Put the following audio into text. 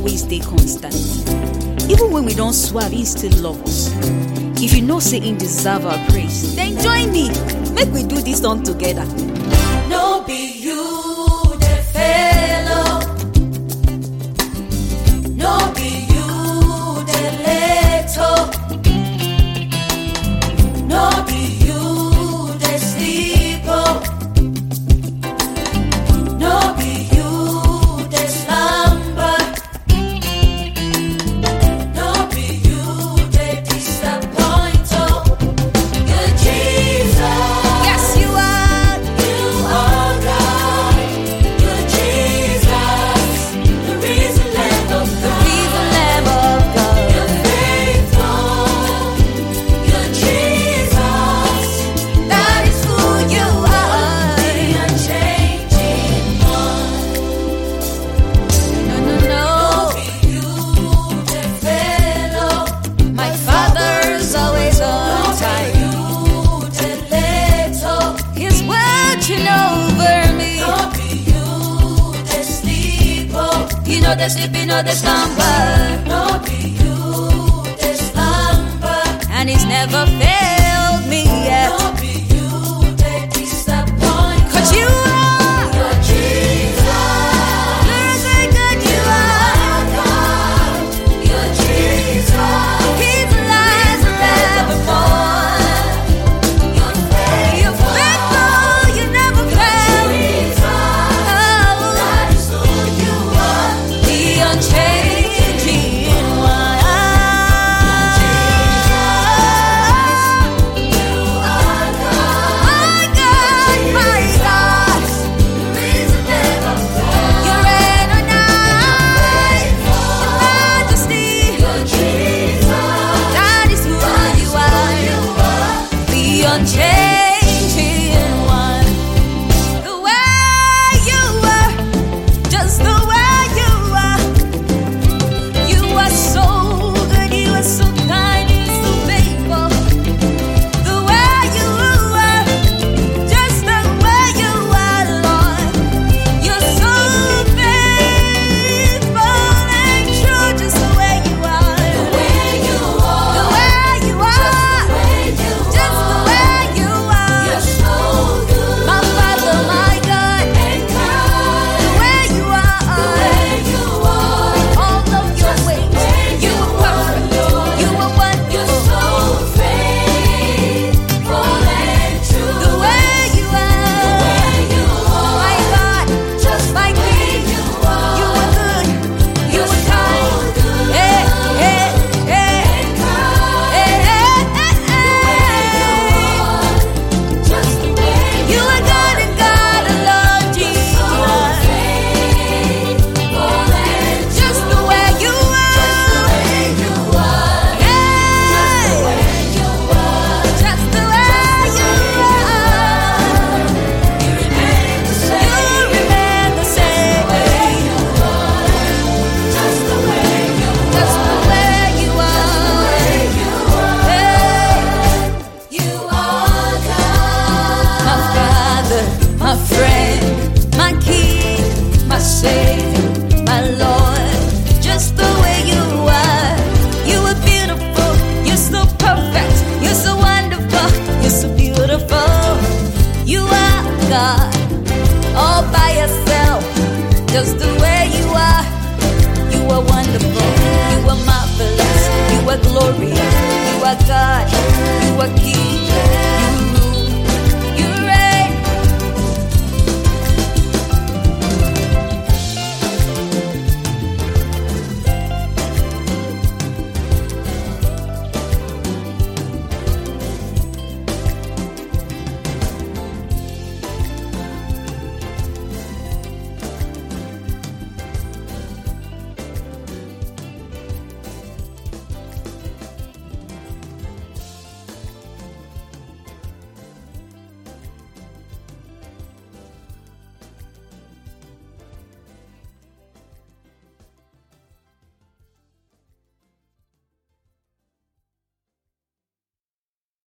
always stay constant. Even when we don't swerve, He still love us. If you know say He deserve our praise, then join me. Make we do this song together. No be you the fellow, no be you the little, no be you the sleeper, no be you the slumber, no be you the disappointer. Good Jesus, Yes, you are. you are God. Good Jesus, the risen Lamb of God. He's the Lamb of God. You're faithful. Good Jesus, That is who you are. the unchanging one. No, no, no. You the fellow, My Father's always on time. you the little. He's watching over me. No be you the sleeper. You know the sleep, you know the slumber, No be you the slumber. and He's never failed me yet. No be you the disappointment. 'Cause you are. You're Jesus. You're the good you are. God. You're Jesus. He's alive forevermore. You're You're faithful, you never fail. Jesus. Oh, That is who you are. the unchanging one. You are God. My God, my God, Reason never fails. you reign on high. Your majesty, You're Jesus. that is who you are. The unchanging one. The way you are, just the way you are. You are so good, you are so kind, you are so faithful. The way you are, just the way you are, Lord. You're so faithful and true, just the way you are. The way you are, just the way you are. You're so good. My Father, my God, the way you are, all of your ways, you are perfect, you are wonderful. The way you are, my God, my King, you are good, you are kind. Hey, hey, hey, hey, you are God and God alone, Jesus. Just the way you are, yeah. Just the way you are, you remain the same way. Just the way you are, hey. My Father, my friend, my King, my Savior, my Lord. Just the way you are. You are beautiful, you're so perfect, you're so wonderful, you're so beautiful. You are God, all by yourself, just the